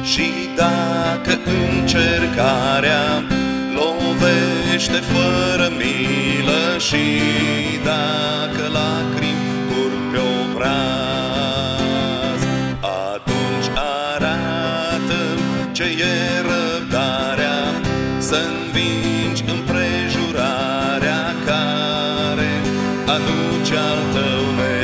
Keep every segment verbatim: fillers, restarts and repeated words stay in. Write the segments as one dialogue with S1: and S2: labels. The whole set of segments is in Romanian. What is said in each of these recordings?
S1: Și dacă încercarea lovește fără milă, și dacă lacrimi curg pe obraz, atunci arată-mi ce e răbdarea, să învingi împrejurarea care aduce al tău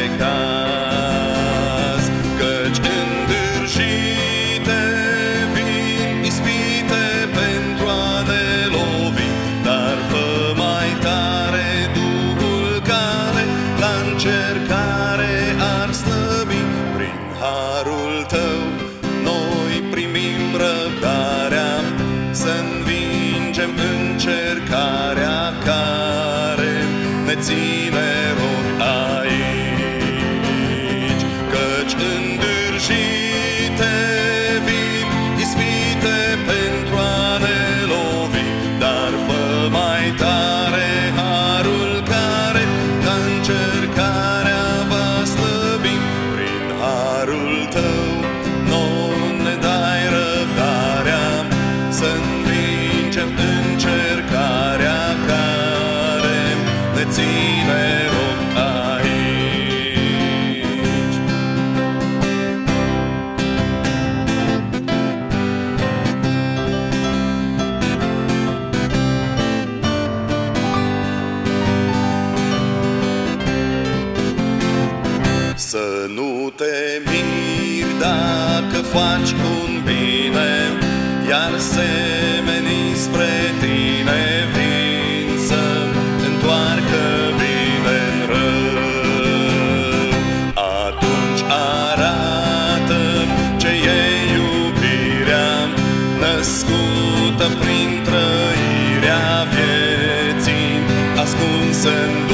S1: necaz. Căci îndârjite vin ispite pentru a ne lovi, dar fă mai tare Duhul care la încercare ar slăbi. Prin harul tău noi primim răbdarea, să învingem încercarea care ne ține rod aici. Căci îndârjite vin ispite pentru a ne lovi, dar fă mai tare harul care ca încercarea va slăbi. Prin harul tău nouă ne dai răbdarea, să învingem încercarea care ne ține rog aici. Să nu te miri dacă faci un bine, iar semenii spre tine vin să întoarcă bine în rău. Atunci arată ce e iubirea, născută prin trăirea vieții, ascunsă în